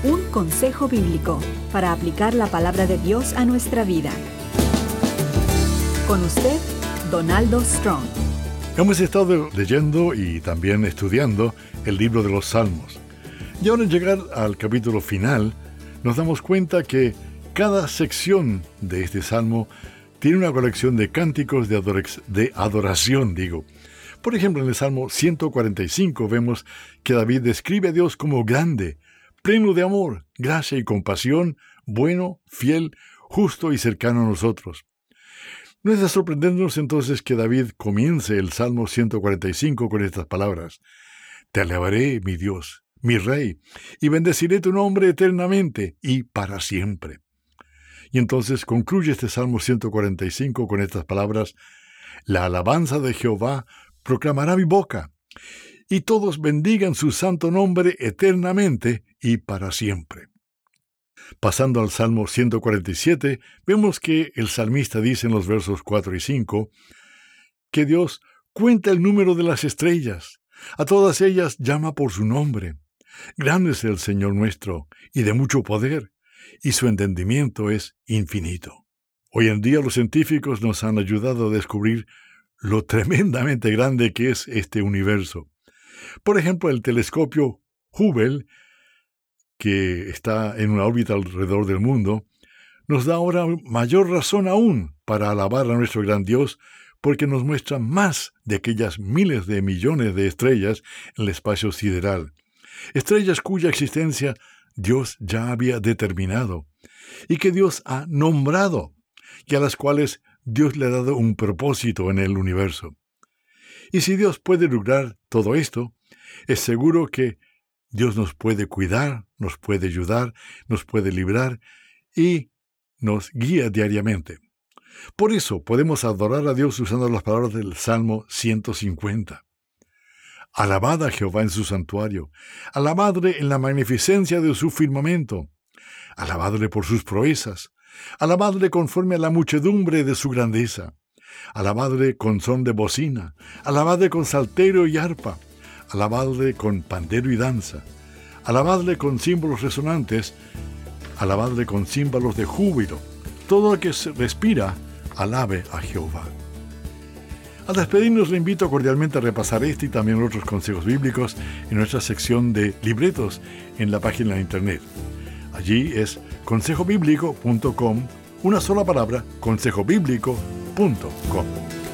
Un consejo bíblico para aplicar la palabra de Dios a nuestra vida. Con usted, Donaldo Strong. Hemos estado leyendo y también estudiando el libro de los Salmos. Y ahora, al llegar al capítulo final, nos damos cuenta que cada sección de este salmo tiene una colección de cánticos de adoración. Por ejemplo, en el Salmo 145 vemos que David describe a Dios como grande, pleno de amor, gracia y compasión, bueno, fiel, justo y cercano a nosotros. No es de sorprendernos entonces que David comience el Salmo 145 con estas palabras: Te alabaré, mi Dios, mi Rey, y bendeciré tu nombre eternamente y para siempre. Y entonces concluye este Salmo 145 con estas palabras: La alabanza de Jehová proclamará mi boca, y todos bendigan su santo nombre eternamente y para siempre. Pasando al Salmo 147, vemos que el salmista dice en los versos 4 y 5 que Dios cuenta el número de las estrellas, a todas ellas llama por su nombre. Grande es el Señor nuestro, y de mucho poder, y su entendimiento es infinito. Hoy en día los científicos nos han ayudado a descubrir lo tremendamente grande que es este universo. Por ejemplo, el telescopio Hubble, que está en una órbita alrededor del mundo, nos da ahora mayor razón aún para alabar a nuestro gran Dios, porque nos muestra más de aquellas miles de millones de estrellas en el espacio sideral. Estrellas cuya existencia Dios ya había determinado y que Dios ha nombrado y a las cuales Dios le ha dado un propósito en el universo. Y si Dios puede lograr todo esto, es seguro que Dios nos puede cuidar, nos puede ayudar, nos puede librar y nos guía diariamente. Por eso podemos adorar a Dios usando las palabras del Salmo 150. Alabad a Jehová en su santuario, alabadle en la magnificencia de su firmamento, alabadle por sus proezas, alabadle conforme a la muchedumbre de su grandeza, alabadle con son de bocina, alabadle con salterio y arpa, alabadle con pandero y danza, alabadle con címbalos resonantes, alabadle con címbalos de júbilo. Todo lo que se respira, alabe a Jehová. Al despedirnos, le invito cordialmente a repasar este y también otros consejos bíblicos en nuestra sección de libretos en la página de internet. Allí es consejobiblico.com, una sola palabra, consejobiblico.com.